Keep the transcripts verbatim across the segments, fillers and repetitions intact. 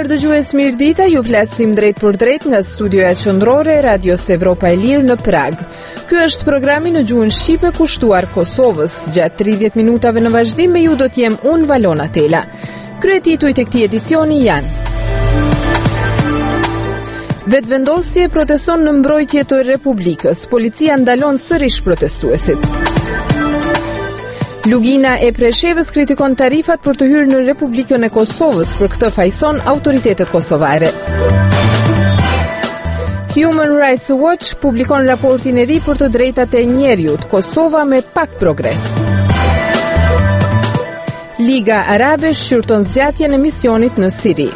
nderuar dëgjues, mirëdita, ju flasim drejt për drejt nga studioja qendrore e Radios Evropa e Lirë në Prag. Ky është programi në gjuhën shqipe kushtuar Kosovës. Gjatë tridhjetë minutave në vazhdim me ju do të jem unë Valona Tela. Kryetitujt e këtij edicioni janë: Vetëvendosje proteston në mbrojtje të Republikës. Policia ndalon sërish protestuesit. Lugina e Preshevës kritikon tarifat për të hyrë në Republikën e Kosovës, për këtë fajson autoritetet kosovare. Human Rights Watch publikon raportin e ri për të drejtat e njerëzit, Kosova me pak progres. Liga Arabe shqyrton zgjatjen e misionit në Siri.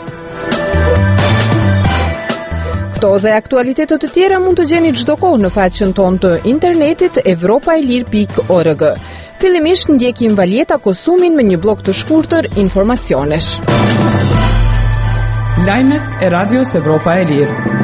Këto dhe aktualitetet të tjera mund të gjeni çdo kohë në faqen tonë të internetit evropaelir pikë org. Fillimisht ndjekim Valjeta Kosumin me një blok të shkurtër informacionesh. Lajmet e Radios Evropa e Lirë.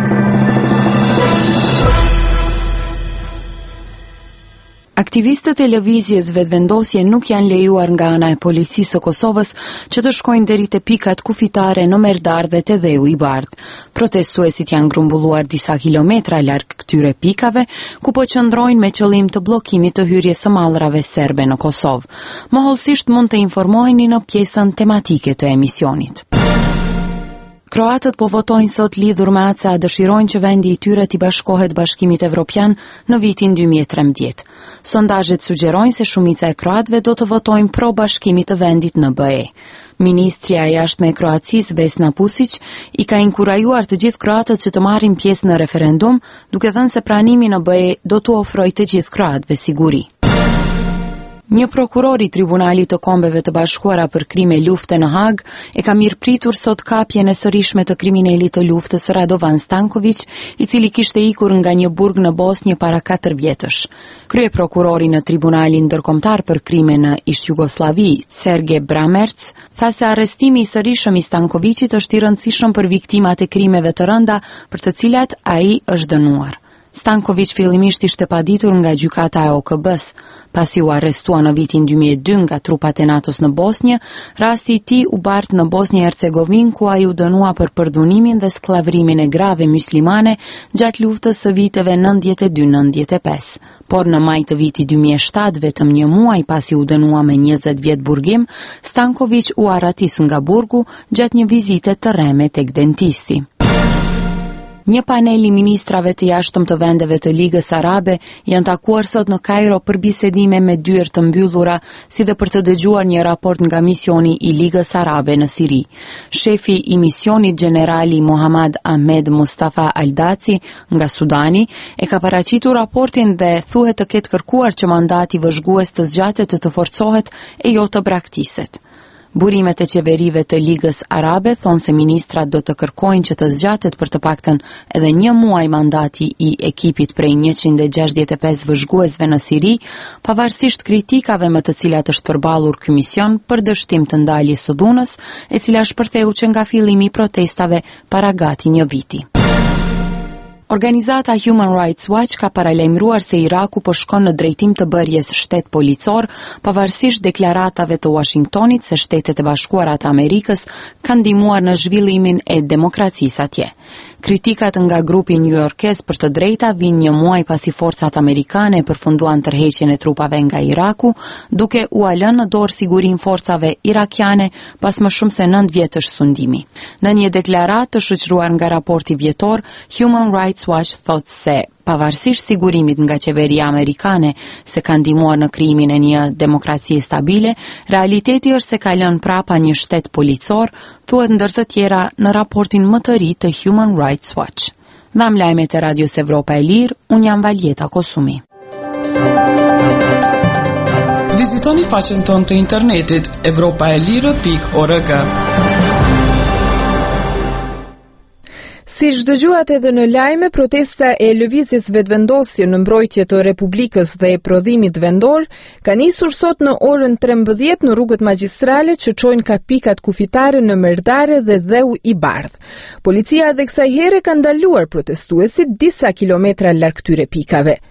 Aktivistët e lëvizjes vetëvendosje nuk janë lejuar nga ana e policisë së Kosovës që të shkojnë deri te pikat kufitare në Merdar dhe te Dheu i Bardh. Protestuesit janë grumbulluar disa kilometra larg këtyre pikave, ku po qëndrojnë me qëllim të bllokimit të hyrjes së mallrave serbe në Kosovë. Mohollësisht mund të informoheni në pjesën tematike të emisionit. Kroatët po votojnë sot lidhur me atë se a dëshirojnë që vendi i tyre t'i bashkohet Bashkimit Evropian në vitin dy mijë e trembëdhjetë. Sondazhet sugjerojnë se shumica e kroatëve do të votojnë pro bashkimit të vendit në B E. Ministrja e jashtme e Kroacisë Vesna Pusic i ka inkurajuar të gjithë kroatët që të marrin pjesë në referendum, duke thënë se pranimi në B E do t'u ofrojë të gjithë kroatëve siguri. Një prokuror i Tribunalit të Kombeve të Bashkuara për krime lufte në Hag e ka mirëpritur sot kapjen e sërishme të kriminalit të luftës Radovan Stanković, i cili kishte ikur nga një burg në Bosnjë para katër vjetësh. Krye prokurori në Tribunalin ndërkombëtar për krime në ish Jugosllavi, Serge Bramerc, tha se arrestimi i sërishëm i Stankovićit është i rëndësishëm për viktimat e krimeve të rënda për të cilat ai është dënuar. Stanković fillimisht ishte paditur nga gjykata e O K B-s, pasi u arrestua në vitin dy mijë e dy nga trupat e NATO-s në Bosnjë. Rasti i tij u bart në Bosnjë Hercegovinë, ku ai u dënua për përdhunimin dhe skllavrimin e grave myslimane gjatë luftës së viteve nëntëdhjetë e dy nëntëdhjetë e pesë. Por në maj të vitit dy mijë e shtatë, vetëm një muaj pasi u dënua me njëzet vjet burgim, Stanković u arratis nga burgu gjatë një vizite të rreme tek dentisti. Një panel i ministrave të jashtëm të vendeve të Ligës Arabe janë takuar sot në Kairo për bisedime me dyert të mbyllura, si dhe për të dëgjuar një raport nga misioni i Ligës Arabe në Siri. Shefi i misionit generali Mohammad Ahmed Mustafa Aldaci nga Sudani e ka paraqitur raportin dhe thuhet të ketë kërkuar që mandati vëzhgues të zgjatet të të forcohet e jo të braktiset. Burimet e qeverive të Ligës Arabe thonë se ministrat do të kërkojnë që të zgjatet për të paktën edhe një muaj mandati i ekipit prej njëqind e gjashtëdhjetë e pesë vëzhguesve në Siri, pavarësisht kritikave me të cilat është përballur ky mision për dështim të ndaljes së dhunës, e cila shpërtheu që nga fillimi i protestave para gati një viti. Organizata Human Rights Watch ka paralajmëruar se Iraku po shkon në drejtim të bërjes shtet policor, pavarësisht deklaratave të Washingtonit se Shtetet e Bashkuara të Amerikës kanë ndihmuar në zhvillimin e demokracisë atje. Kritikat nga grupi newyorkez për të drejta vijnë një muaj pasi forcat amerikane përfunduan tërheqjen e trupave nga Iraku, duke u lënë në dorë sigurinë forcave irakiane pas më shumë se nëntë vjetësh sundimi. Në një deklaratë të shoqëruar nga raporti vjetor, Human Rights Watch thotë se pavarësisht sigurimit nga qeveria amerikane se ka ndihmuar në krijimin e një demokracie stabile, realiteti është se ka lënë prapa një shtet policor, thuhet ndër të tjera në raportin më të ri të Human Rights Watch. Dham lajmet e Radios Evropa e Lirë, unë jam Valjeta Kosumi. Vizitoni faqen tonë të internetit evropaelire pikë org. Si dëgjuat edhe në lajme, protesta e lëvizjes vetëvendosje në mbrojtje të Republikës dhe e prodhimit vendor ka nisur sot në orën trembëdhjetë në rrugët magjistrale që çojnë ka pikat kufitare në Merdare dhe Dheu i Bardh. Policia edhe kësaj here ka ndaluar protestuesit disa kilometra larg këtyre pikave.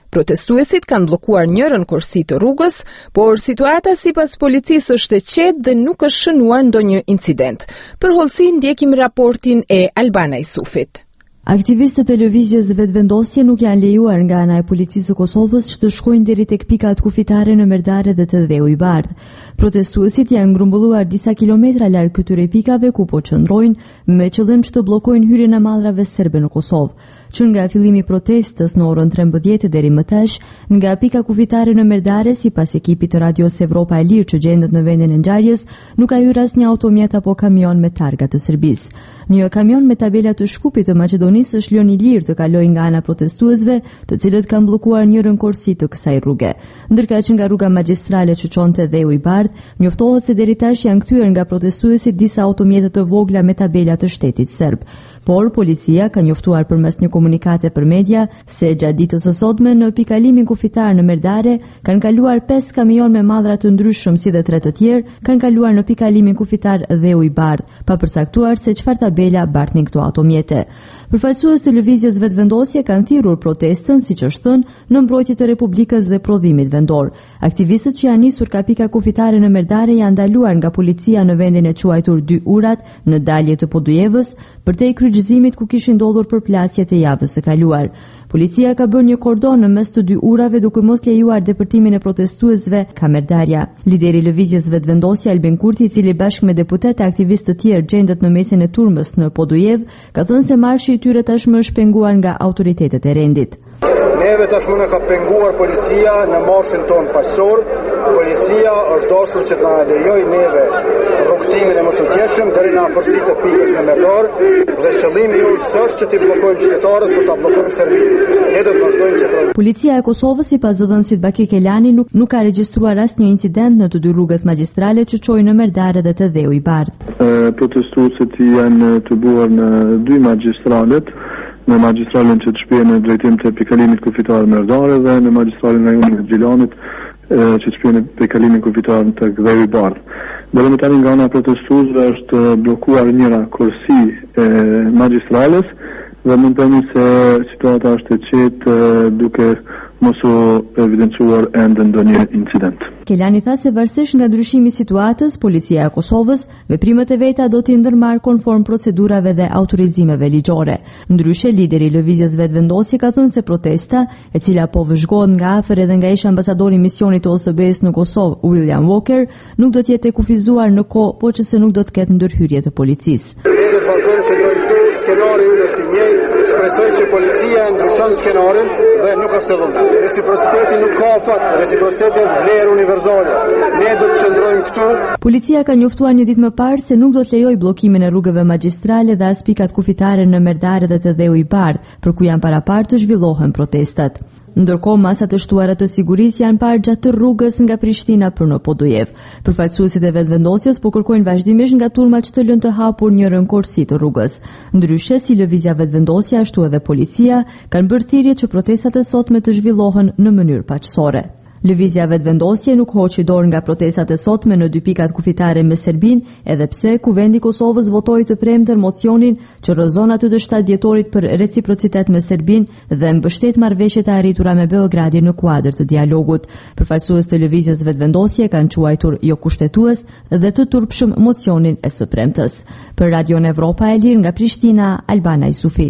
Protestuesit kanë bllokuar njërën korsi të rrugës, por situata sipas policisë është e qetë dhe nuk është shënuar ndonjë incident. Për hollësi ndjekim raportin e Albana Isufit. Aktivistët e lëvizjes vetëvendosje nuk janë lejuar nga ana e policisë së Kosovës që të shkojnë deri tek pikat kufitare në Merdare dhe të Dheu i Bardh. Protestuesit janë grumbulluar disa kilometra larg këtyre pikave ku po qëndrojnë me qëllim që të bllokojnë hyrjen e mallrave serbe në Kosovë. Që nga fillimi i protestës në orën trembëdhjetë deri më tash, nga pika kufitare në Merdare, sipas ekipit të Radios Evropa e Lirë që gjendet në vendin e ngjarjes, nuk ka hyrë asnjë automjet apo kamion me targa të Serbisë. Një kamion me tabela të Shkupit të Maqedonisë është lënë i lirë të kalojë nga ana protestuesve, të cilët kanë bllokuar njërën korsi të kësaj rruge. Ndërkaq që nga rruga magjistrale që çonte Dheu i Bardh, njoftohet se deri tash janë kthyer nga protestuesit disa automjete të vogla me tabela të shtetit serb. Por policia ka njoftuar përmes një komunikate për media se gjatë ditës së sotme në pikalimin kufitar në Merdare kanë kaluar pesë kamion me mallra të ndryshëm si dhe tre të tjerë kanë kaluar në pikalimin kufitar Dheu i Bardh, pa përcaktuar se çfarë tabela bartnin këto automjete. Përfaqësues të lëvizjes vetëvendosje kanë thirrur protestën, siç është thënë, në mbrojtje të Republikës dhe prodhimit vendor. Aktivistët që janë nisur ka pika kufitare në Merdare janë ndaluar nga policia në vendin e quajtur dy urat në dalje të Podujevës përtej kryqëzimit ku kishin ndodhur përplasjet e javës së kaluar. Policia ka bërë një kordon në mes të dy urave duke mos lejuar depërtimin e protestuesve ka Merdarja. Lideri i lëvizjes vetëvendosje Albin Kurti, i cili bashkë me deputet e aktivistë të tjerë gjendet në mesin e turmës në Podujev, ka thënë se marshi i tyre tashmë është penguar nga autoritetet e rendit. Neve tashmë na ka penguar policia në marshin ton paqësor. Policia është dashur që të na lejoj neve rrugtimin e më të tjeshëm deri në afërsitë të pikës në Merdar, dhe qëllimi ju është që të bllokojmë qytetarët për ta bllokojmë Serbinë. Ne do të vazhdojmë që të... Policia e Kosovës, sipas zëdhënësit Baki Kelani, nuk, nuk ka regjistruar asnjë incident në të dy rrugët magjistrale që çojnë në Merdare dhe të Dheu i Bardh. Protestuesit janë të buar në dy magjistralet, në magjistralin që të shpihen në drejtim të pikalimit kufitar Merdare dhe në magjistralin rajonit të Gjilanit që të shpihen në pikalimin kufitar të Dheu i Bardh. Deri më tani nga ana protestuesve është bllokuar njëra kursi e magjistrales dhe mund të themi se situata është e qetë duke mos u evidencuar ende ndonjë incident. Kelani tha se varësisht nga ndryshimi i situatës, policia e Kosovës veprimet e veta do t'i ndërmarrë konform procedurave dhe autorizimeve ligjore. Ndryshe, lideri i lëvizjes vetëvendosje ka thënë se protesta, e cila po vëzhgohet nga afër edhe nga ish ambasadori i misionit të O S B-s në Kosovë, William Walker, nuk do të jetë e kufizuar në kohë, por që se nuk do të ketë ndërhyrje të policisë. Ne do të vazhdojmë që do të skenari ynë është i njëjtë, shpresoj që policia ndryshon skenarin dhe nuk është e dhënë. Reciprociteti nuk ka afat, reciprociteti është vlerë universale. Ne do të qëndrojmë këtu. Policia ka njoftuar një ditë më parë se nuk do të lejojë bllokimin e rrugëve magjistrale dhe as pikat kufitare në Merdare dhe të Dheu i Bardh, për ku janë paraparë të zhvillohen protestat. Ndërkohë, masat e shtuara të sigurisë janë parë gjatë të rrugës nga Prishtina për në Podujev. Përfaqësuesit e vetëvendosjes po kërkojnë vazhdimisht nga turmat që të lënë të hapur njërën korsi të rrugës. Ndryshe, si lëvizja vetëvendosja ashtu edhe policia kanë bërë thirrje që protestat e sotme të zhvillohen në mënyrë paqësore. Lëvizja vetëvendosje nuk hoqi dorë nga protestat e sotme në dy pikat kufitare me Serbinë, edhe pse Kuvendi i Kosovës votoi të premtën mocionin që rrëzon aty të shtatë dhjetorit për reciprocitet me Serbinë dhe mbështet marrëveshjet e arritura me Beogradin në kuadër të dialogut. Përfaqësues të lëvizjes vetëvendosje kanë quajtur jo kushtetues dhe të turpshëm mocionin e së premtës. Për Radion Evropa e Lirë nga Prishtina, Albana Isufi.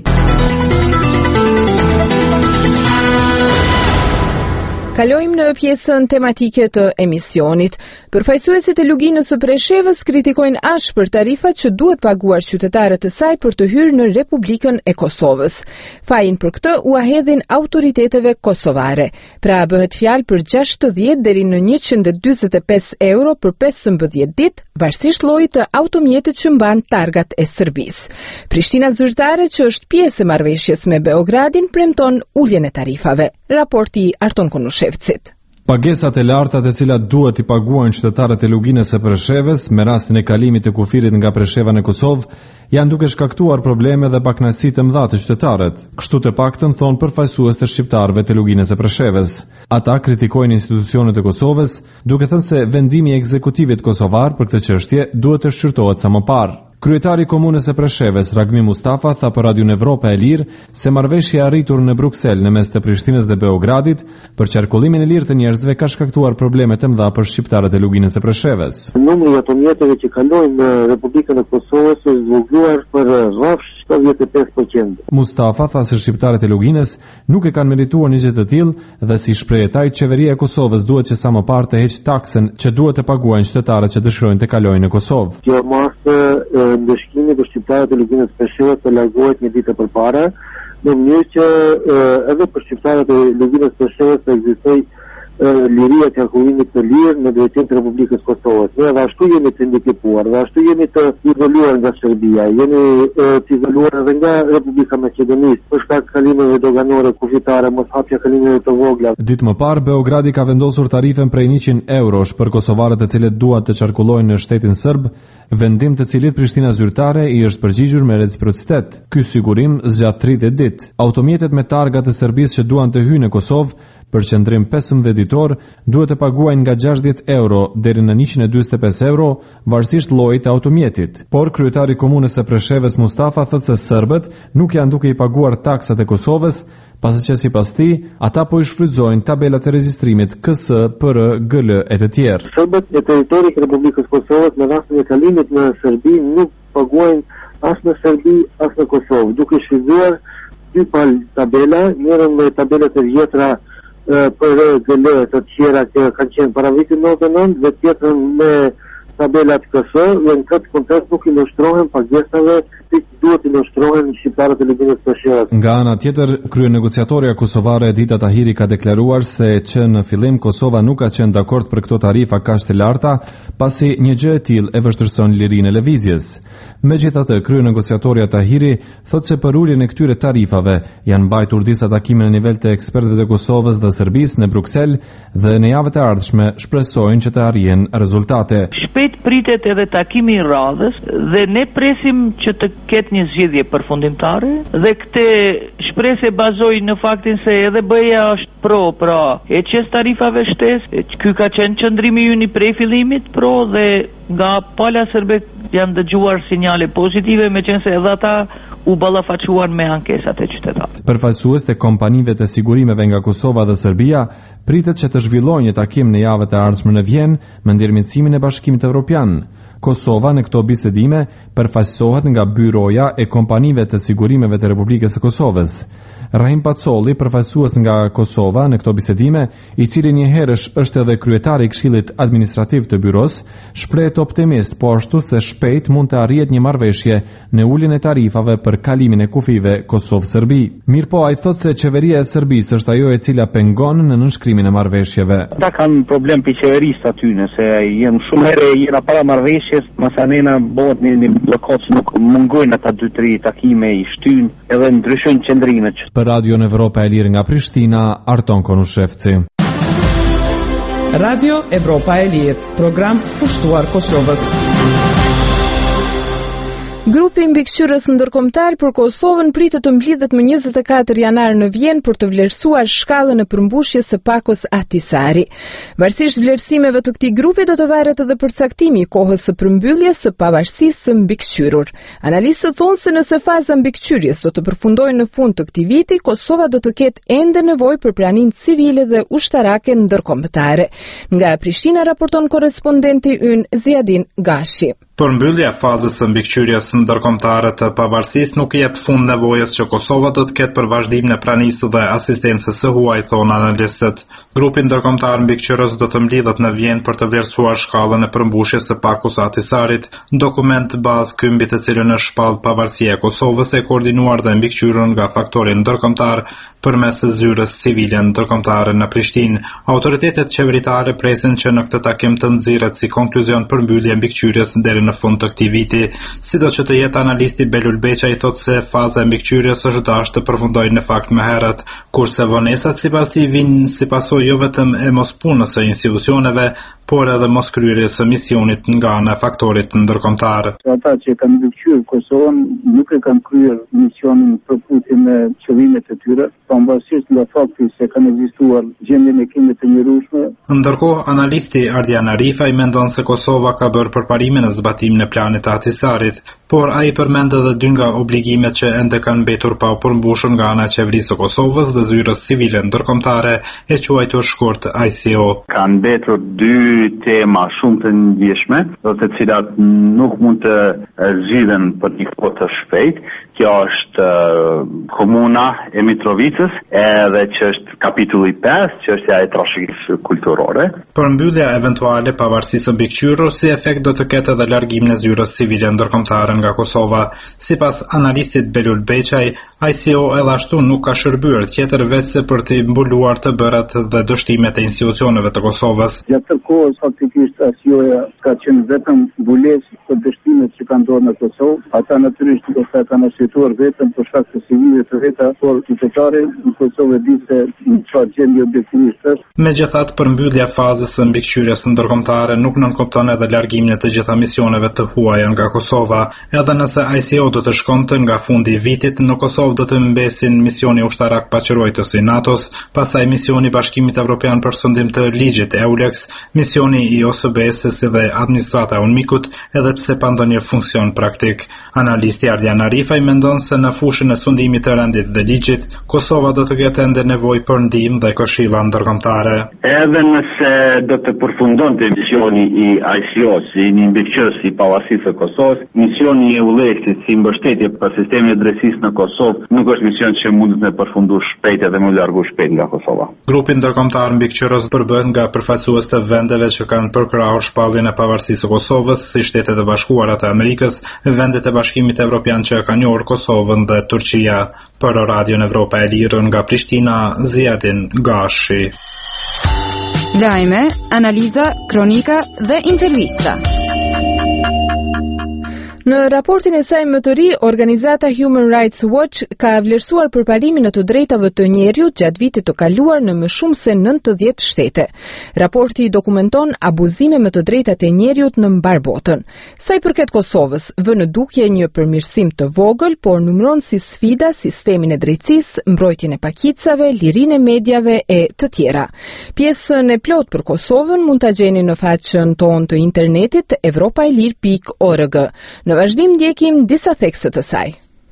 Kalojmë në pjesën tematike të emisionit. Përfaqësuesit e luginës së Preshevës kritikojnë ashpër tarifat që duhet paguar qytetarët e saj për të hyrë në Republikën e Kosovës. Fajin për këtë u ahedhin autoriteteve kosovare. Pra bëhet fjalë për gjashtëdhjetë deri në njëqind e dyzet e pesë euro për pesëmbëdhjetë ditë, varësisht llojit të automjetit që mban targat e Serbisë. Prishtina zyrtare, që është pjesë e marrëveshjes me Beogradin, premton uljen e tarifave. Raporti Arton Konushevcit. Pagesat e larta të cilat duhet i paguajnë qytetarët e luginës së Preshevës me rastin e kalimit të kufirit nga Presheva në Kosovë, janë duke shkaktuar probleme dhe pakënaqësi të mëdha të qytetarët. Kështu të paktën thonë përfaqësues të shqiptarëve të luginës së Preshevës. Ata kritikojnë institucionet e Kosovës, duke thënë se vendimi i ekzekutivit kosovar për këtë çështje duhet të shqyrtohet sa më parë. Kryetari i komunës së Presheves, Ragmi Mustafa, tha për Radio Evropa e Lirë se marrëveshja e arritur në Bruksel në mes të Prishtinës dhe Beogradit për qarkullimin e lirë të njerëzve ka shkaktuar probleme të mëdha për shqiptarët e luginës së Presheves. Numri i automjeteve që kalojnë në Republikën e Kosovës është zvogëluar për rreth shtatëdhjetë e pesë përqind. Mustafa tha se shqiptarët e luginës nuk e kanë merituar një gjë të tillë dhe si shpreh ai, qeveria e Kosovës duhet që sa më parë të heqë taksën që duhet të paguajnë qytetarët që dëshirojnë të kalojnë në Kosovë. Kjo masë ndëshkimi për shqiptarët e luginës së Preshevës të largohet një ditë përpara, në mënyrë që edhe për shqiptarët e luginës së Preshevës të ekzistojë liria e qarkullimit të lirë në drejtim të Republikës Kosovës. Ne dhe ashtu jemi të ndikëpuar, dhe ashtu jemi të izoluar nga Serbia, jemi të izoluar edhe nga Republika Maqedonisë, për shkak të kalimeve doganore kufitare, mos hapja kalimeve të vogla. Ditë më parë, Beogradi ka vendosur tarifen prej njëqind eurosh për kosovarët e cilët duan të qarkullojnë në shtetin serb, vendim të cilit Prishtina zyrtare i është përgjigjur me reciprocitet. Ky sigurim zgjat tridhjetë ditë. Automjetet me targa të Serbisë që duan të hyjnë në Kosovë për qëndrim pesëmbëdhjetë ditor duhet të paguajnë nga gjashtëdhjetë euro deri në njëqind e dyzet e pesë euro, varësisht llojit të automjetit. Por kryetari i komunës së Presheves Mustafa thotë se serbët nuk janë duke i paguar taksat e Kosovës, pasi që sipas tij ata po i shfrytëzojnë tabelat e regjistrimit K S, P R, G L e të tjerë. Serbët e territorit të Republikës Kosovës në rastin e kalimit në Serbi nuk paguajnë as në Serbi as në Kosovë, duke shfrytzuar dy palë tabela, njërin me tabelat e vjetra për G L të tjera që kanë qenë para vitit nëntëdhjetë e nëntë dhe tjetrën me tabelat K S, dhe në këtë kontekst nuk i nështrohen pagesave që duhet i nështrohen shqiptarët e luginës së Preshevës. Nga ana tjetër, kryenegociatorja kosovare Edita Tahiri ka deklaruar se që në fillim Kosova nuk ka qenë dakord për këto tarifa kaq të larta, pasi një gjë e tillë e vështirëson lirinë e lëvizjes. Megjithatë, kryenegociatorja Tahiri thotë se për uljen e këtyre tarifave janë mbajtur disa takime në nivel të ekspertëve të Kosovës dhe Serbisë në Bruksel dhe në javët e ardhshme shpresojnë që të arrijen rezultate. Shpejt pritet edhe takimi i radhës dhe ne presim që të ketë një zgjidhje përfundimtare dhe këtë shpresë bazoj në faktin se edhe B E-ja është pro, pra heqjes tarifave shtesë. Ky ka qenë qëndrimi ynë prej fillimit pro dhe nga pala serbe janë dëgjuar sinjale pozitive, meqense edhe ata u ballafaquan me ankesat e qytetarëve. Përfaqësues të kompanive të sigurimeve nga Kosova dhe Serbia pritet që të zhvillojë një takim në javët e ardhshme në Vjenë me ndërmjetësimin e Bashkimit Evropian. Kosova në këto bisedime përfaqësohet nga Byroja e kompanive të sigurimeve të Republikës së Kosovës. Rahim Pacolli, përfaqësues nga Kosova në këto bisedime, i cili një herësh është edhe kryetari i Këshillit Administrativ të Byros, shpreh optimist po ashtu se shpejt mund të arrihet një marrëveshje në uljen e tarifave për kalimin e kufive Kosovë-Serbi. Mirpo ai thotë se qeveria e Serbisë është ajo e cila pengon në nënshkrimin e marrëveshjeve. Ata kanë problem për qeverisë aty, nëse janë shumë herë jena para marrëveshjes, masanena bëhet një, një blokot, nuk mungojnë ata dy tre takime i shtyn edhe ndryshojnë qendrimet. Për Radio Evropa e Lirë nga Prishtina, Arton Konushevci. Radio Evropa e Lirë, program pushtuar Kosovës. Grupi mbikëqyrës ndërkombëtar për Kosovën pritet të mblidhet më njëzet e katër janar në Vjenë për të vlerësuar shkallën e përmbushjes së Pakos Ahtisaari. Varësisht vlerësimeve të këtij grupi do të varet edhe përcaktimi i kohës së përmbylljes së pavarësisë së mbikëqyrur. Analistët thonë se nëse faza mbikëqyrjes do të përfundojë në fund të këtij viti, Kosova do të ketë ende nevojë për praninë civile dhe ushtarake ndërkombëtare. Nga Prishtina raporton korrespondenti ynë Ziadin Gashi. Përmbyllja fazës së mbikëqyrjes ndërkombëtare të pavarësisë nuk jep fund nevojës që Kosova do të ketë për vazhdimin e pranisë dhe asistencës së huaj, thonë analistët. Grupi ndërkombëtar mbikëqyrës do të mblidhet në Vjenë për të vlerësuar shkallën e përmbushjes së Pakos Ahtisaarit, dokument bazë ky mbi të cilën është shpallë pavarësia e Kosovës e koordinuar dhe mbikëqyrur nga faktorin ndërkombëtar përmes zyrës civile ndërkombëtare në Prishtinë. Autoritetet qeveritare presin që në këtë takim të nxirret si konkluzion përmbyllje mbikëqyrjes deri në fund të këtij viti, sidoqë të jetë analisti Belul Beqa i thotë se faza e mbikëqyrjes është dashur të përfundojë në fakt më herët, kurse vonesat sipas tij vijnë si pasojë jo vetëm e mospunës së institucioneve, por edhe moskryerjes së misionit nga ana e faktorit ndërkombëtar. Ata që kanë mbikëqyrë Kosovën nuk e kanë kryer misionin përputhje me qëllimet e tyre, pavarësisht nga fakti se kanë ekzistuar gjendje ndikime të njohshme. Ndërkohë, analisti Ardian Arifaj mendon se Kosova ka bërë përparimin në zbatimin e planit të Ahtisaarit. por ai përmend edhe dy nga obligimet që ende kanë mbetur pa u përmbushur nga ana e qeverisë së Kosovës dhe zyrës civile ndërkombëtare e quajtur shkurt I C O. Kanë mbetur dy tema shumë të ndjeshme, do të cilat nuk mund të zgjidhen për një kohë të shpejtë. Kjo është uh, komuna e Mitrovicës, edhe që është kapitulli pesë, që është e trashëgimisë kulturore. Përmbyllja eventuale pavarësisë së mbikëqyrur si efekt do të ketë edhe largimin e zyrës civile ndërkombëtare nga Kosova. Sipas analistit Belul Beqaj, I C O edhe ashtu nuk ka shërbyer tjetër veç se për të mbuluar të bërat dhe dështimet e institucioneve të Kosovës. Gjatë kohës faktikisht I C O-ja ka qenë vetëm mbulesë për dështimet që kanë ndodhur në Kosovë. Ata natyrisht do të kanë arsyetuar vetëm për shkak të civilëve të veta, por qytetari në Kosovë di se në çfarë gjendje objektivisht është. Megjithatë, përmbyllja fazës së mbikëqyrjes ndërkombëtare nuk nënkupton edhe largimin e të gjitha misioneve të huaja nga Kosova. Edhe nëse I C O do të shkonte nga fundi i vitit, në Kosovë do të mbesin misioni ushtarak paqërojtës i NATO-s, pastaj misioni Bashkimit Evropian për sundim të ligjit EULEX, misioni i O S B S-s dhe administrata e UNMIK-ut, edhe pse pa ndonjë funksion praktik. Analisti Ardian Arifaj mendon se në fushën e sundimit të rendit dhe ligjit, Kosova do të ketë ende nevojë për ndihmë dhe këshilla ndërkombëtare. Edhe nëse do të përfundonte misioni i I C O si një mbikëqyrës i pavarësisë së Kosovës, misioni i EULEX si mbështetje për sistemin e drejtësisë në Kosovë nuk është mision që mund të përfundu shpejt edhe më largu shpejt nga Kosova. Grupi ndërkombëtar mbikëqyrës përbëhet nga përfaqësues të vendeve që kanë përkrahur shpalljen e pavarësisë së Kosovës, si Shtetet e Bashkuara të Amerikës, vendet e Bashkimit Evropian që kanë njohur Kosovën dhe Turqia. Për Radion Evropa e Lirë nga Prishtina, Ziadin Gashi. Lajme, analiza, kronika dhe intervista. Në raportin e saj më të ri, organizata Human Rights Watch ka vlerësuar përparimin e të drejtave të njerëzit gjatë vitit të kaluar në më shumë se nëntëdhjetë shtete. Raporti dokumenton abuzime me të drejtat e njerëzit në mbar botën. Sa i përket Kosovës, vë në dukje një përmirësim të vogël, por numëron si sfida sistemin e drejtësisë, mbrojtjen e pakicave, lirinë e mediave e të tjera. Pjesën e plot për Kosovën mund ta gjeni në faqen tonë të internetit evropaelir pikë org. Në vazhdim ndjekim disa thekse të saj.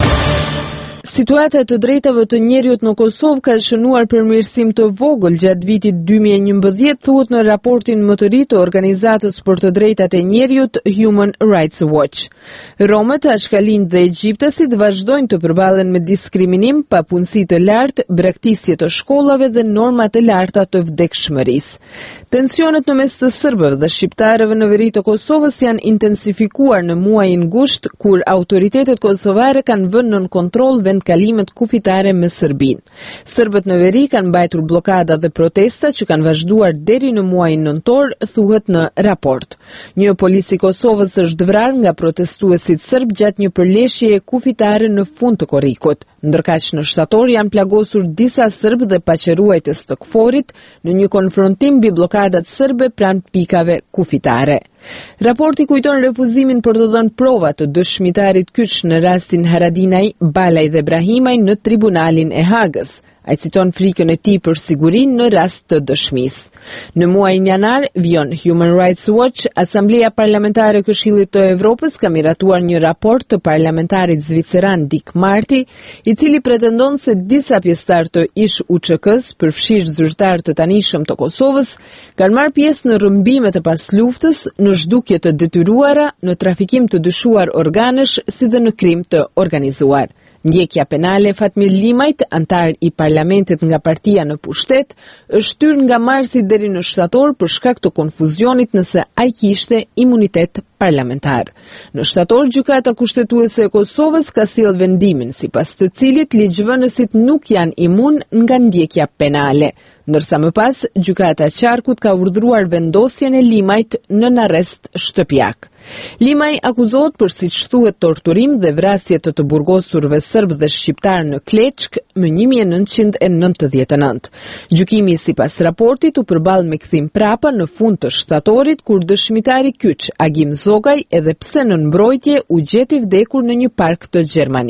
Situata e të drejtave të njerëzit në Kosovë ka shënuar përmirësim të vogël gjatë vitit dy mijë e njëmbëdhjetë, thuhet në raportin më të ri të Organizatës për të Drejtat e Njerëzit Human Rights Watch. Romët, ashkalinë dhe egjiptasit vazhdojnë të përballen me diskriminim, papunësi të lartë, braktisje të shkollave dhe norma të larta të vdekshmërisë. Tensionet në mes të serbëve dhe shqiptarëve në veri të Kosovës janë intensifikuar në muajin gusht, kur autoritetet kosovare kanë vënë nën kontroll vendkalimet kufitare me Serbinë. Serbët në veri kanë mbajtur blokada dhe protesta që kanë vazhduar deri në muajin nëntor, thuhet në raport. Një polic i Kosovës është vrarë nga protestuesit serb gjatë një përleshjeje kufitare në fund të korrikut. Ndërkaq në shtator janë plagosur disa serb dhe paqëruajtës të Kforit në një konfrontim mbi blokadat serbe pranë pikave kufitare. Raporti kujton refuzimin për të dhënë prova të dëshmitarit kyç në rastin Haradinaj, Balaj dhe Brahimaj në tribunalin e Hagës. Ai citon frikën e tij për sigurinë në rast të dëshmisë. Në muajin janar, vijon Human Rights Watch, Asambleja Parlamentare e Këshillit të Evropës ka miratuar një raport të parlamentarit zviceran Dick Marty, i cili pretendon se disa pjesëtar të ish U Ç K-s, përfshirë zyrtar të tanishëm të Kosovës, kanë marrë pjesë në rrëmbime të pasluftës, në zhdukje të detyruara, në trafikim të dyshuar organesh, si dhe në krim të organizuar. Ndjekja penale Fatmir Limajt, antar i parlamentit nga partia në pushtet, është shtyr nga marsi deri në shtator për shkak të konfuzionit nëse ai kishte imunitet parlamentar. Në shtator, gjykata kushtetuese e Kosovës ka sjellë vendimin sipas të cilit ligjvënësit nuk janë imun nga ndjekja penale, ndërsa më pas gjykata e Qarkut ka urdhëruar vendosjen e Limajt në arrest shtëpiak. Limaj akuzohet për siç thuhet torturim dhe vrasje të të burgosurve serb dhe shqiptar në Kleçk më një mijë e nëntëqind e nëntëdhjetë e nëntë. Gjykimi sipas raportit u përball me kthim prapa në fund të shtatorit kur dëshmitari kyç Agim Zogaj edhe pse në mbrojtje u gjeti vdekur në një park të Gjermanisë.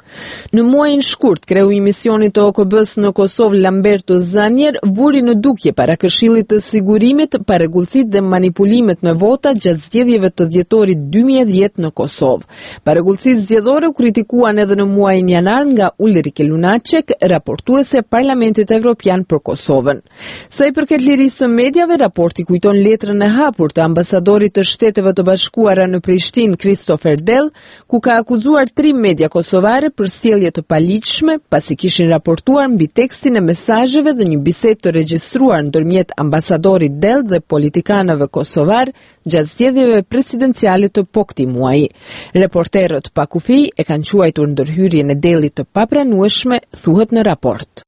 Në muajin shkurt, kreu i misionit të O K B-s në Kosovë Lamberto Zanjer vuri në dukje para Këshillit të Sigurimit paregullësitë dhe manipulimet me vota gjatë zgjedhjeve të dhjetorit dy mijë e dhjetë në Kosovë. Paregullësitë zgjedhore u kritikuan edhe në muajin janar nga Ulrike Lunacek, raportuese e Parlamentit Evropian për Kosovën. Sa i përket lirisë së mediave, raporti kujton letrën e hapur të ambasadorit të Shteteve të Bashkuara në Prishtinë, Christopher Dell, ku ka akuzuar tri media kosovare për sjellje të paligjshme, pasi kishin raportuar mbi tekstin e mesazheve dhe një bisedë të regjistruar ndërmjet ambasadorit Dell dhe politikanëve kosovar gjatë zgjedhjeve presidenciale të po këtij muaji. Reporterët pa kufi e kanë quajtur ndërhyrjen e Dellit të papranueshme, thuhet në raport.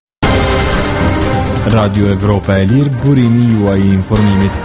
Radio Evropa e Lirë, burimi juaj i informimit.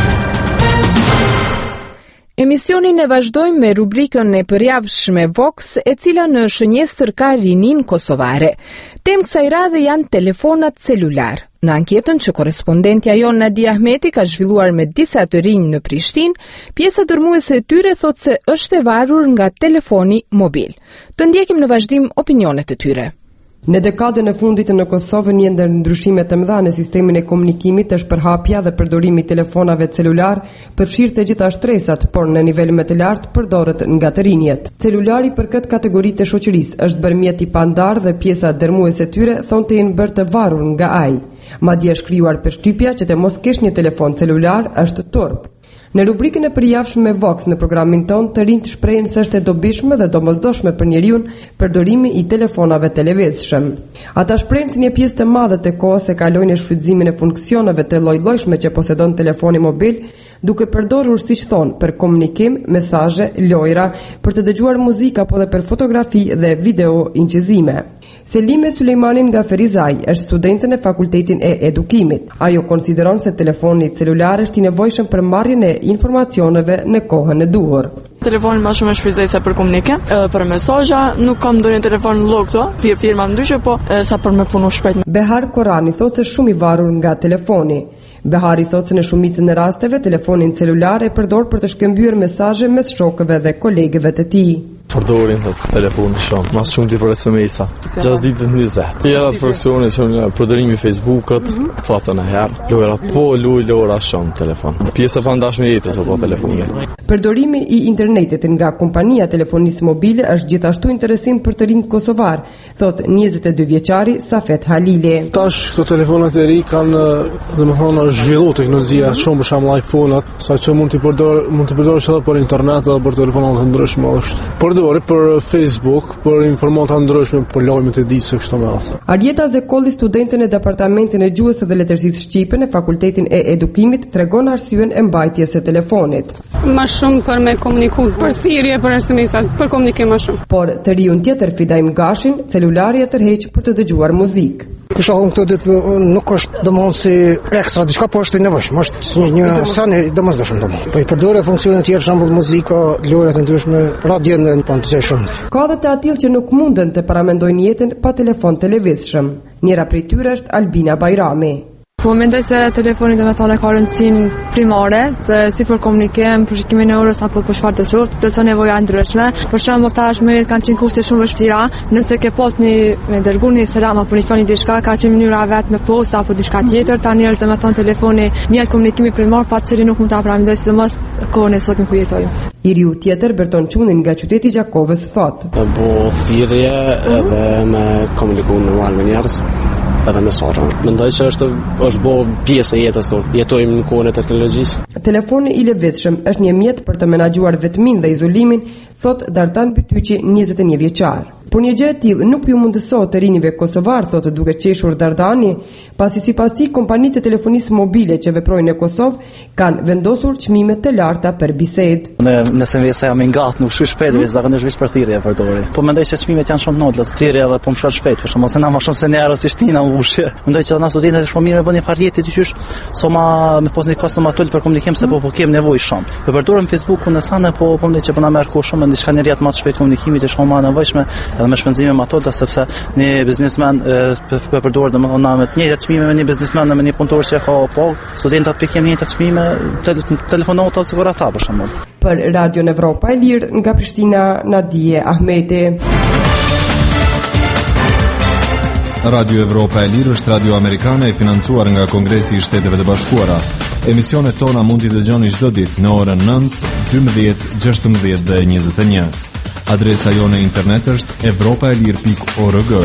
Emisionin e vazhdojmë me rubrikën e përjavshme Vox, e cila në shënjestër ka rinin kosovare. Temë kësaj radhe janë telefonat celular. Në anketën që korespondentja jon Nadia Ahmeti ka zhvilluar me disa të rinj në Prishtinë, pjesa dërmuese e tyre thotë se është e varur nga telefoni mobil. Të ndjekim në vazhdim opinionet e tyre. Në dekadën e fundit në Kosovë një ndër ndryshimet e mëdha në sistemin e komunikimit është përhapja dhe përdorimi i telefonave celular, përfshirë të gjitha shtresat, por në nivel më të lartë përdoret nga të rinjt. Celulari për këtë kategori të shoqërisë është bërë mjet i pandar dhe pjesa dërmuese e tyre thonë të jenë bërë të varur nga ai. Madje është krijuar përshtypja që të mos kesh një telefon celular është turp. Në rubrikën e përjavshme Vox në programin ton, të rinjt shprehen se është e dobishme dhe domosdoshme për njeriu përdorimi i telefonave televezshëm. Ata shprehen si një pjesë të madhe të kohës e kalojnë në shfrytëzimin e funksioneve të lloj-llojshme që posedon telefoni mobil, duke përdorur siç thon për komunikim, mesazhe, lojra, për të dëgjuar muzikë apo edhe për fotografi dhe video inqizime. Selime Sulejmanin nga Ferizaj është studente në Fakultetin e Edukimit. Ajo konsideron se telefoni celular është i nevojshëm për marrjen e informacioneve në kohën e duhur. Telefoni më shumë e shfrytëzoj sa për komunikim, për mesazha, nuk kam ndonjë telefon lloj këto, thjesht firma ndryshe, po sa për me punu shpejt. Behar Korani thotë se shumë i varur nga telefoni. Behari thotë se në shumicën e rasteve telefonin celular e përdor për të shkëmbyer mesazhe mes shokëve dhe kolegëve të tij. Përdorin të telefonin shumë, mas shumë ti për es em es-a, gjasë ditët njëzet. Të jetat funksionin që në përdorimi Facebookët, mm -hmm. fatën e herë, lojrat, po luj lojra shumë telefon. Pjesë e pandashme jetës o po telefonin. Përdorimi i internetit nga kompania telefonisë mobile është gjithashtu interesim për të rinjt kosovar, thot njëzet e dy vjeçari Safet Halili. Tash këto telefonat e ri kanë, domethënë, zhvilluar teknologjia shumë, për shembull iPhone-at, saqë mund të përdor mund të përdorësh edhe për internet edhe për telefona të ndryshme është. Përdori për Facebook, për informata ndryshme, për lajmet e ditës kështu me radhë. Arjeta Zekolli, studente në departamentin e gjuhës dhe letërsisë shqipe në Fakultetin e Edukimit, tregon arsyen e mbajtjes së telefonit. Më shumë për me komuniku, për thirrje, për es em es, për komunikim më shumë. Por të riun tjetër Fidaim Gashin, celulari e tërheq për të dëgjuar muzikë. Kisha unë këto ditë nuk është domosdoshmë si ekstra diçka, po është i nevojshëm, është një, një sen i domosdoshëm domosdoshmë. Po i përdore funksione të tjera, për shembull muzikë, lojra të ndryshme, radio në po të shumë. Ka dhe të atill që nuk munden të paramendojnë jetën pa telefon televezshëm. Njëra prej tyre është Albina Bajrami. Po mendoj se telefoni domethënë ka rëndësinë primare, dhe si për komunikim, për shikimin e orës apo për çfarë të thotë, plotëson nevoja ndryshme. Për shembull, tash merret kanë qenë kushte shumë vështira, nëse ke post një me dërguar një selam apo një fjalë diçka, ka qenë mënyra vet me posta apo diçka tjetër, tani është domethënë telefoni mjet komunikimi primar, pa të cilin nuk mund ta paramendoj sidomos kohën e sotme ku jetojmë. I riu tjetër Berton Çunin nga qyteti i Gjakovës thotë: "Po thirrje edhe me komunikim normal me njerëz." Edhe mesazhe. Mendoj se është është bo pjesë e jetës tonë. Jetojmë në kohën e teknologjisë. Telefoni i lëvizshëm është një mjet për të menaxhuar vetmin dhe izolimin, thot Dardan Bytyqi, njëzet e një vjeçar. Por një gjë e tillë nuk ju mundësohet të rinjve kosovar, thotë duke qeshur Dardani, pasi sipas tij kompanitë e telefonisë mobile që veprojnë në Kosovë kanë vendosur çmime të larta për bisedë. Në nëse vesa jam i ngat, nuk shkoj shpejt, vetë zakonisht veç për thirrje përdori. Po mendoj se çmimet janë shumë notë, thirrje edhe po më shkon shpejt, për shkak se na më shumë se njerëz si shtina ushje. Mendoj që na studentët është shumë mirë me bënë farjeti të qysh, so ma me posni customer tool për komunikim se po po kem nevojë shumë. Po përdorim Facebook-un në sanë, po po mendoj që po na merr kohë shumë në diçka në rrjet më të shpejt komunikimit është shumë më e nevojshme, edhe me shpenzime më të ulta, sepse një biznesmen për përdorur domethënë me të njëjtat çmime me një biznesmen me një punëtor që ka po studentët për kemi njëjtat çmime telefonata sigur ata për shembull. Për Radio Evropa e Lirë nga Prishtina, Nadie Ahmeti. Radio Evropa e Lirë është radio amerikane e financuar nga Kongresi i Shteteve të Bashkuara. Emisionet tona mund t'i dëgjoni çdo ditë në orën nëntë, dymbëdhjetë, gjashtëmbëdhjetë dhe njëzet e një. Adresa jone internet është evropaelir pikë org.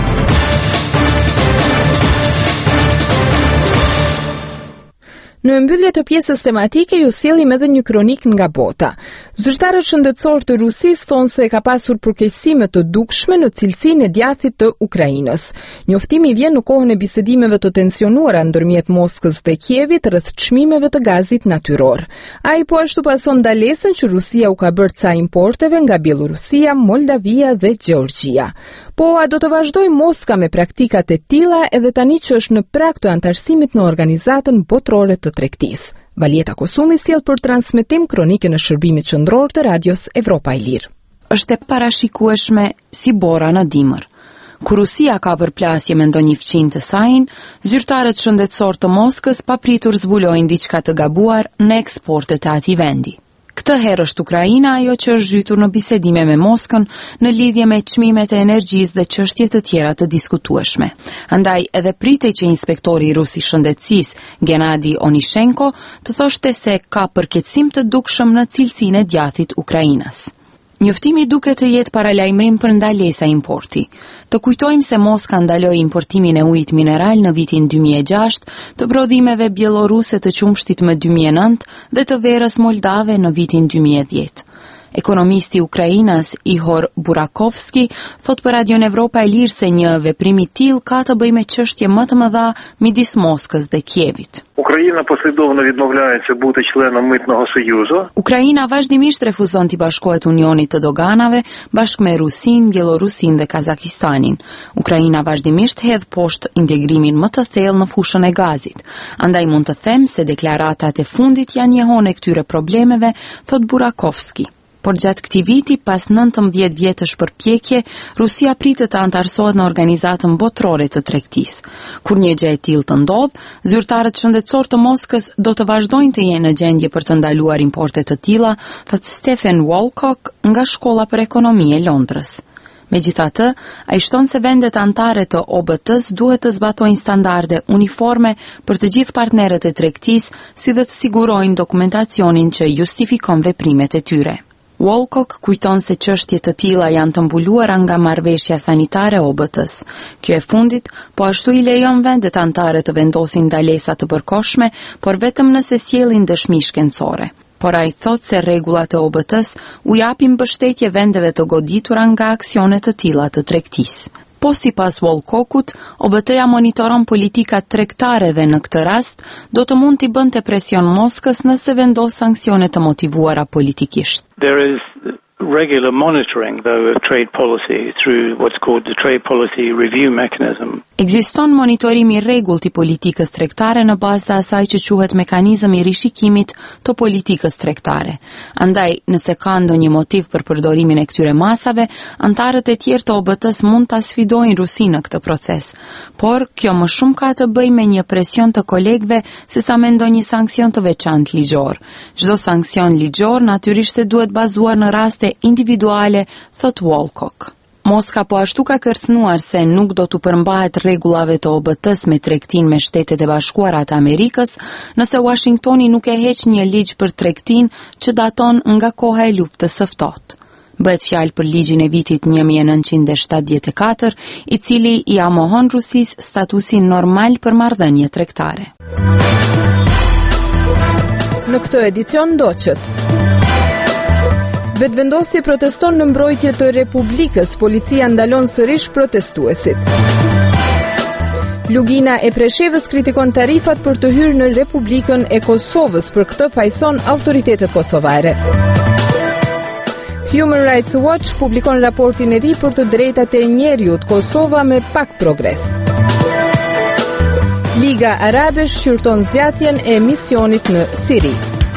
Në mbyllje të pjesës tematike ju sjellim edhe një kronik nga bota. Zyrtarët shëndetësor të Rusisë thonë se ka pasur përkeqësime të dukshme në cilësinë e djathit të Ukrainës. Njoftimi vjen në kohën e bisedimeve të tensionuara ndërmjet Moskës dhe Kievit rreth çmimeve të gazit natyror. Ai po ashtu pason ndalesën që Rusia u ka bërë ca importeve nga Bielorusia, Moldavia dhe Gjeorgjia. Po a do të vazhdojë Moska me praktikat e tilla edhe tani që është në prag të antarësimit në organizatën botërore të tregtisë? Valjeta Kosumi sjell për transmetim kronikën e shërbimit qendror të radios Evropa e Lirë. Është e parashikueshme si bora në dimër. Kur Rusia ka përplasje me ndonjë fqin të sajin, zyrtarët shëndetësor të Moskës papritur zbulojnë diçka të gabuar në eksportet e atij vendi. Këtë herë është Ukraina ajo që është zhytur në bisedime me Moskën në lidhje me çmimet e energjisë dhe çështje të tjera të diskutueshme. Andaj edhe pritej që inspektori i rus i shëndetësisë, Gennadi Onishenko, të thoshte se ka përkeqësim të dukshëm në cilësinë e djathit Ukrainës. Njoftimi duket të jetë paralajmërim për ndalesa importi. Të kujtojmë se Moska ndaloi importimin e ujit mineral në vitin dy mijë e gjashtë, të prodhimeve bieloruse të qumshtit më dy mijë e nëntë dhe të verës moldave në vitin dy mijë e dhjetë. Ekonomisti Ukrainas Ihor Burakovski thot për Radion Evropa e Lirë se një veprim i tillë ka të bëjë me çështje më të mëdha midis Moskës dhe Kievit. Україна послідовно відмовляється бути членом Митного Союзу. Ukraina vazhdimisht refuzon t'i bashkohet Unionit të doganave bashkë me Rusin, Bielorusin dhe Kazakistanin. Ukraina vazhdimisht hedh poshtë integrimin më të thellë në fushën e gazit. Andaj mund të them se deklaratat e fundit janë njehone këtyre problemeve, thot Burakovski. Por gjatë këtij viti, pas nëntëmbëdhjetë vjetësh përpjekje, Rusia pritet të antarësohet në organizatën botërore të tregtisë. Kur një gjë e tillë të ndodh, zyrtarët shëndetësor të Moskës do të vazhdojnë të jenë në gjendje për të ndaluar importe të tilla, thot Stephen Wolcock nga Shkolla për Ekonomi e Londrës. Megjithatë, ai shton se vendet anëtare të O B T-s duhet të zbatojnë standarde uniforme për të gjithë partnerët e tregtisë, si dhe të sigurojnë dokumentacionin që justifikon veprimet e tyre. Wolcock kujton se çështje të tilla janë të mbuluara nga marrëveshja sanitare O B T-s. Kjo e fundit, po ashtu i lejon vendet anëtare të vendosin ndalesa të përkohshme, por vetëm nëse sjellin dëshmi shkencore. Por ai thot se rregullat e O B T-s u japin mbështetje vendeve të goditura nga aksione të tilla të tregtisë. Po si pas Wolcockut, O B T-ja monitoron politikat tregtare dhe në këtë rast do të mund t'i bënte presion Moskës nëse vendos sanksione të motivuara politikisht. There is regular monitoring, though, of trade policy through what's called the Trade Policy Review Mechanism. Ekziston monitorim i rregullt i politikës tregtare në bazë të asaj që quhet mekanizëm i rishikimit të politikës tregtare. Andaj, nëse ka ndonjë motiv për përdorimin e këtyre masave, antarët e tjerë të O B T-s mund ta sfidojnë Rusinë në këtë proces. Por kjo më shumë ka të bëjë me një presion të kolegëve sesa me ndonjë sanksion të veçantë ligjor. Çdo sanksion ligjor natyrisht se duhet bazuar në raste individuale, thot Wolcock. Moska po ashtu ka kërcënuar se nuk do të përmbahet rregullave të O B T-s me tregtinë me Shtetet e Bashkuara të Amerikës, nëse Washingtoni nuk e heq një ligj për tregtinë që daton nga koha e luftës së ftohtë. Bëhet fjalë për ligjin e vitit një mijë e nëntëqind e shtatëdhjetë e katër, i cili i amohon Rusisë statusin normal për marrëdhënie tregtare. Në këtë edicion ndoqët. Vetëvendosje proteston në mbrojtje të Republikës, policia ndalon sërish protestuesit. Lugina e Preshevës kritikon tarifat për të hyrë në Republikën e Kosovës, për këtë fajson autoritetet kosovare. Human Rights Watch publikon raportin e ri për të drejtat e njerëzit, Kosova me pak progres. Liga Arabe shqyrton zgjatjen e misionit në Siri.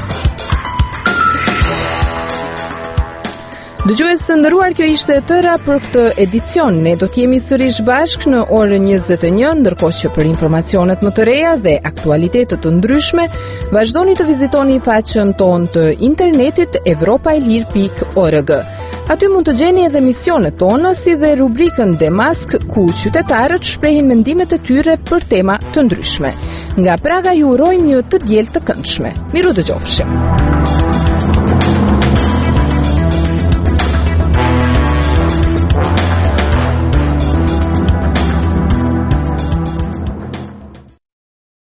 Dëgjues të nderuar, kjo ishte e tëra për këtë edicion. Ne do të jemi sërish bashkë në orën njëzet e një, ndërkohë që për informacionet më të reja dhe aktualitetet të ndryshme, vazhdoni të vizitoni faqen tonë të internetit evropaelir pikë org. Aty mund të gjeni edhe misionet tona si dhe rubrikën Demask, ku qytetarët shprehin mendimet e tyre për tema të ndryshme. Nga Praga ju urojmë një të diel të këndshme. Miru dëgjofshim.